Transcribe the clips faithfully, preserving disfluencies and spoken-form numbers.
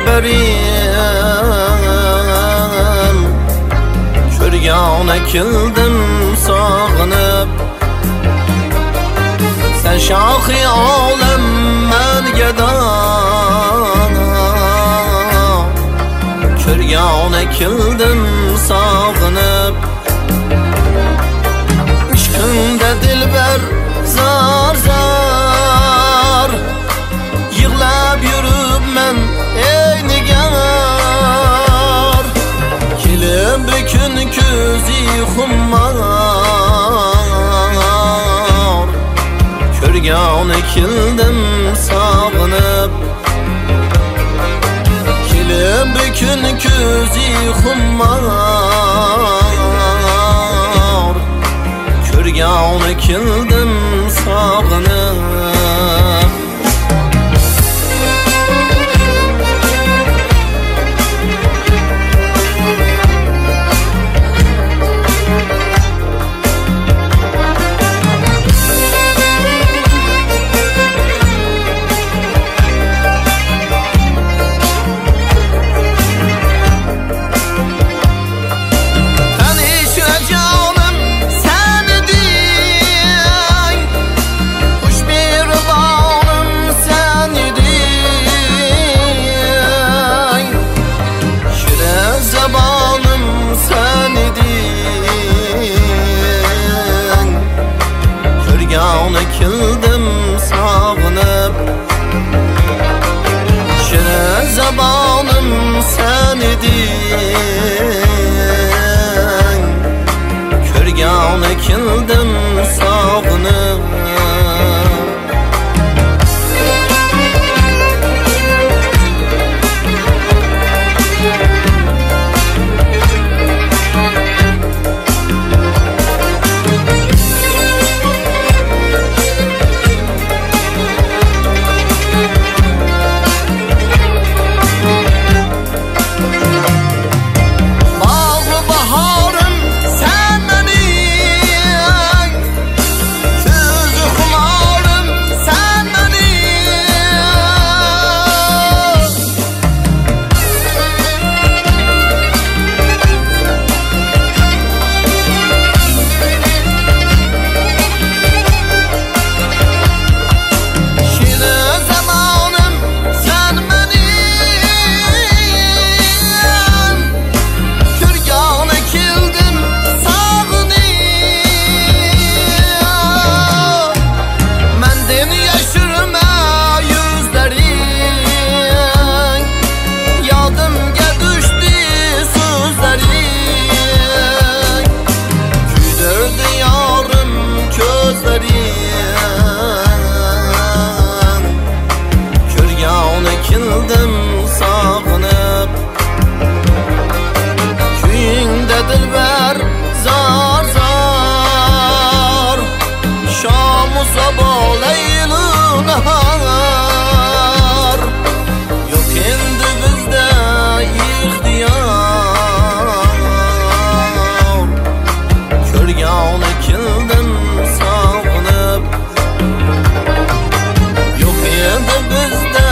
dilberim, ko'rgani keldim sog'inib. Sen shohi olam, men gado, ko'rgani keldim sog'inib. Ishqimda dilber zar zar, yig'lab yuribman ey nigar. Kelib bir kun ko'zi xummar, ko'rgani keldim sog'inib. Kelib bir kun ko'zi xummar, ko'rgani keldim sog'inib. Keldim sog'inib, shirin zabonim sen eding. Ko'rgani keldim sog'inib. Keldim sog'inib, kuyingda dilber zar zar, shamu sabah leylu nahar. Yok endi bizda ixtiyor, ko'rgani keldim sog'inib. Yok endi bizda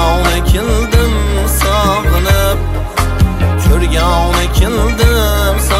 keldim sog'inib, ko'rgani keldim.